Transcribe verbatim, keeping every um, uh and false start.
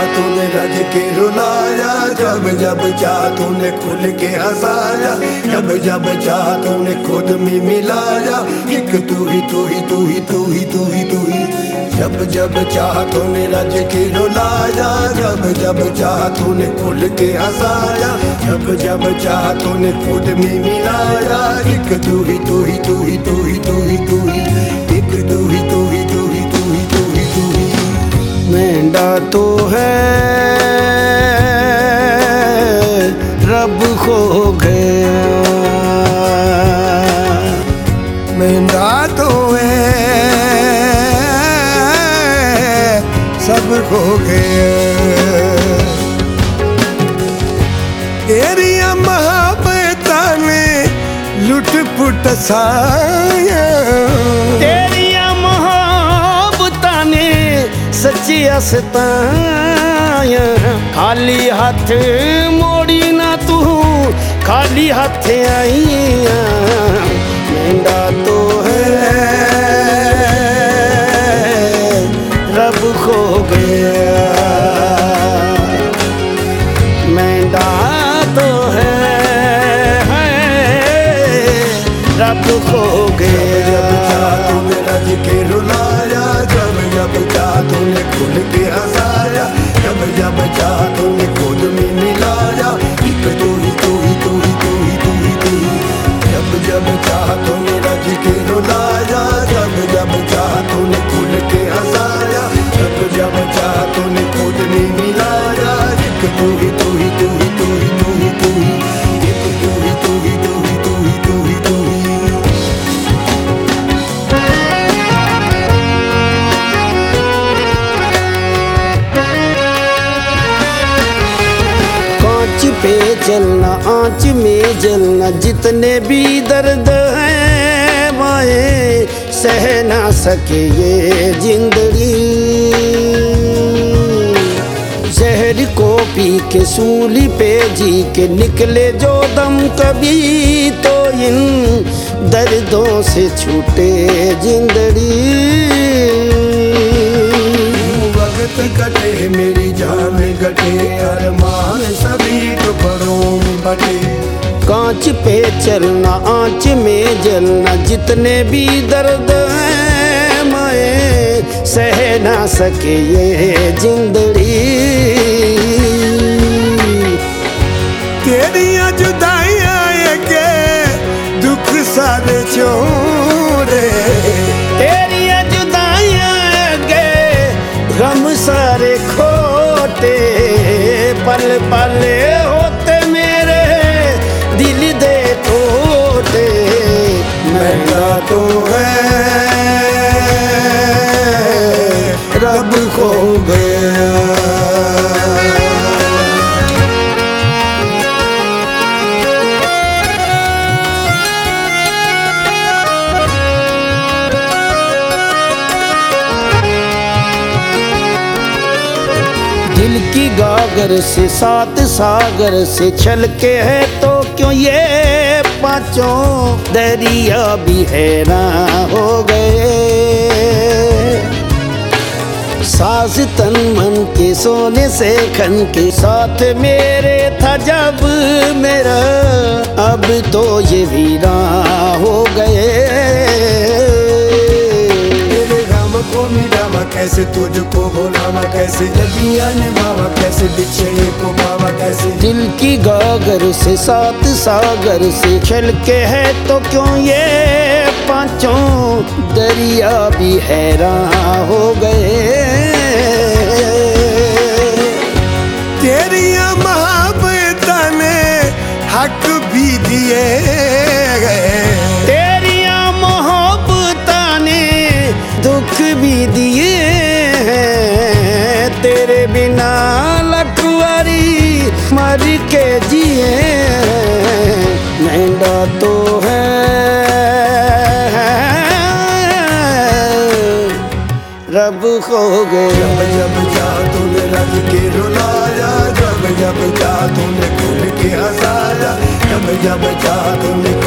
तूने रज के रुलाया, जब जब चाह तूने खुल के हंसाया, जब जब चाह तूने खुद में मिलाया। एक तू ही तू ही तू ही तू ही तू ही तू ही। जब जब चाह तूने रज के रुलाया, जब जब चाह तूने खुल के हंसाया, जब जब चाह तूने खुद में मिलाया। एक तू ही तू ही तू ही तू ही तू ही तू ही। एक तू ही तू ही तू ही तू ही तू ही तू ही। मेंढा तो है रब खो गया, मेंढा तो है सब खो गया। तेरिया मोहब्बता ने लुट पुट साया, तेरिया मोहब्बता ने सच्चिया सताया। खाली हाथ मोड़ी ना तू, खाली हाथ आईया। मेंढा तो है रब खो गया, मेंढा तो है, है रब खो गया। जब चाह तूने रज के रुलाया, जब जब चाह तूने खुल के हंसाया, जब जब चाह तूने खुद में मिलाया। एक तू ही तू ही तू ही तू ही तू ही तू ही। जब जब चाह तूने रज के रुलाया, जब जब चाह तूने खुल के हंसाया, जब जब चाह तूने खुद में मिलाया। एक तू ही तू ही तू ही तू ही तू ही तू ही। एक तू ही तू ही तू ही तू ही तू ही तू ही। आँच पे जलना, आँच में जलना, जितने भी दर्द है माए सह ना सके ये जिंदगी। जहर को पी के सूली पे जी के निकले जो दम कभी, तो इन दर्दों से छूटे जिंदगी। वक्त कटे मेरी जान कटे, अरमान सभी टुकड़ों में बटे। कांच पे चलना, आँच में जलना, जितने भी दर्द है माए सह ना सके ये जिंदगी। तेरिया जुदाइयां के दुख सारे छोड़े, तेरिया जुदाइयां के गम सारे खोटे। पल पल होते मेरे दिल दे टोटे। मेंढा तो है रब खो गया। दिल की गागर से सात सागर से छल के है, तो क्यों ये पांचों दरिया भी हैरान हो गए। साज तन मन के सोने से खन के साथ मेरे था जब मेरा, अब तो ये वीरान हो गए। को मिलावा कैसे, तुझको भुलावा कैसे, नदियाँ निभावा कैसे, बिछड़े को पावा कैसे। दिल की गागर से सात सागर से छल के है, तो क्यों ये पांचों दरिया भी हैरान हो गए। तेरिया मोहब्बता ने हक भी दिए गए, तेरिया मोहब्बता ने दुख भी दिए हैं। तेरे बिना लखवारी मर के जिए। मेंढा तो है रब खो गया। जब जब चाह तूने रज के रुलाया, जब जब चाह तूने खुल के हंसाया, जब जब चाह तूने